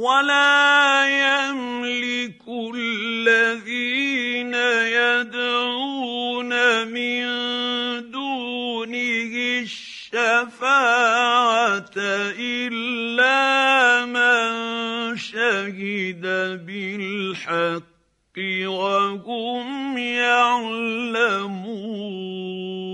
ولا يملك الذين يدعون من دونه الشفاعة إلا من شهد بالحق وهم يعلمون.